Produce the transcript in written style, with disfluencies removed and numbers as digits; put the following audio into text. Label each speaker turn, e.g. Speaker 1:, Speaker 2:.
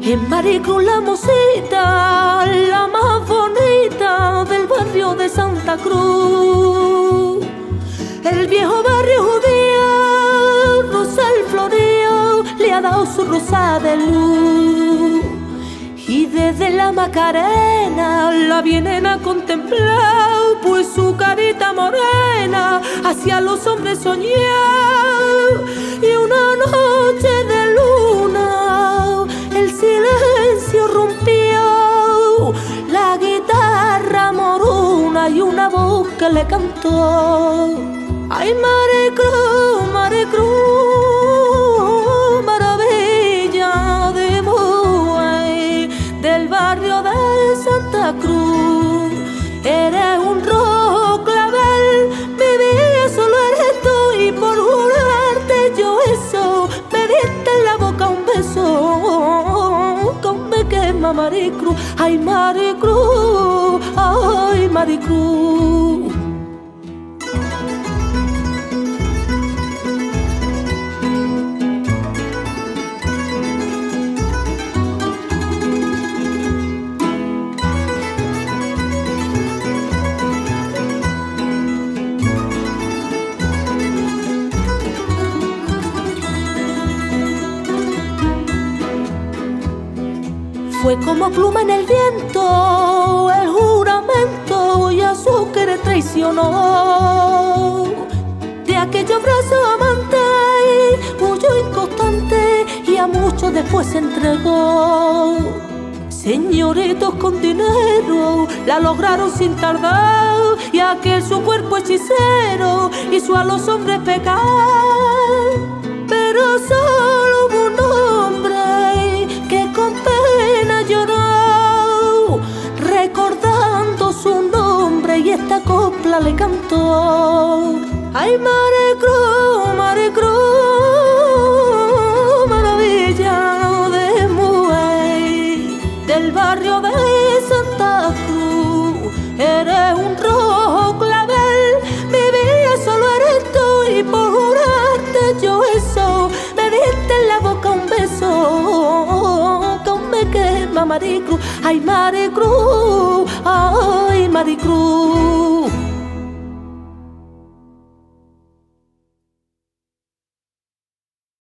Speaker 1: En Maricruz la mocita, la más bonita del barrio de Santa Cruz. El viejo barrio judío, Rosal Florío, le ha dado su rosa de luz. Y desde la Macarena la vienen a contemplar, pues su carita morena hacia los hombres soñar. Y una noche de luna el silencio rompió, la guitarra moruna y una voz que le cantó: ay, Maricruz, Maricruz, maravilla de Moay, del barrio de Santa Cruz. Eres un rojo clavel, mi vida solo eres tú, y por jurarte yo eso, me diste en la boca un beso que me quema, Maricruz. Ay, Maricruz, ay, Maricruz. Fue como pluma en el viento el juramento, y a su querer traicionó. De aquellos brazos amantes huyó inconstante, y a muchos después se entregó. Señoritos con dinero la lograron sin tardar, y aquel su cuerpo hechicero hizo a los hombres pecar. Pero solo hubo un hombre que con pena lloró, recordando su nombre, y esta copla le cantó: ay, Maricruz, Maricruz, maravilla de Moay, del barrio de Santa Cruz. Eres un rojo clavel, mi vida solo eres tú, y por jurarte yo eso, me diste en la boca un beso que aún me quema, Maricruz. Ay, Maricruz, ay, Maricruz.